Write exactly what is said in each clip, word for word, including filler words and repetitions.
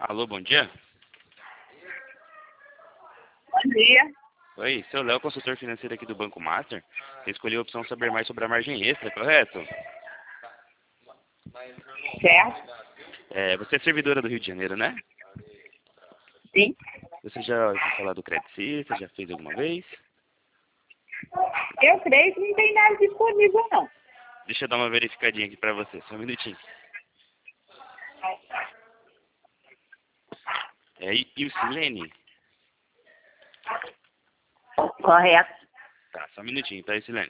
Alô, bom dia. Bom dia. Oi, seu Léo, consultor financeiro aqui do Banco Master. Você escolheu a opção saber mais sobre a margem extra, correto? Certo? É, você é servidora do Rio de Janeiro, né? Sim. Você já ouviu falar do Credit Suisse? Já fez alguma vez? Eu creio que não tem nada disponível, não. Deixa eu dar uma verificadinha aqui pra você, só um minutinho. É, e, e o Silene? Correto. Tá, só um minutinho, tá, Silene?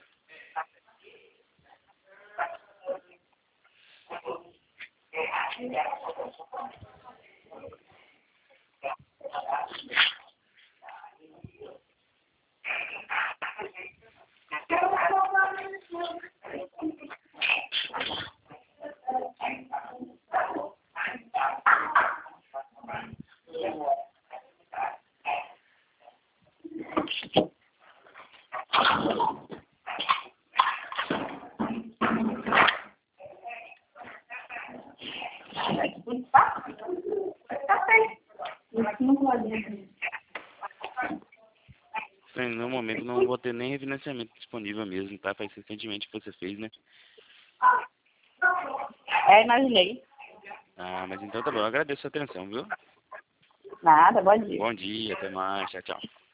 Silene, no momento não vou ter nem refinanciamento disponível mesmo, tá? Faz recentemente que você fez, né? É, imaginei. Ah, mas então tá bom, eu agradeço a atenção, viu? Nada, bom dia. Bom dia, até mais, tchau, tchau.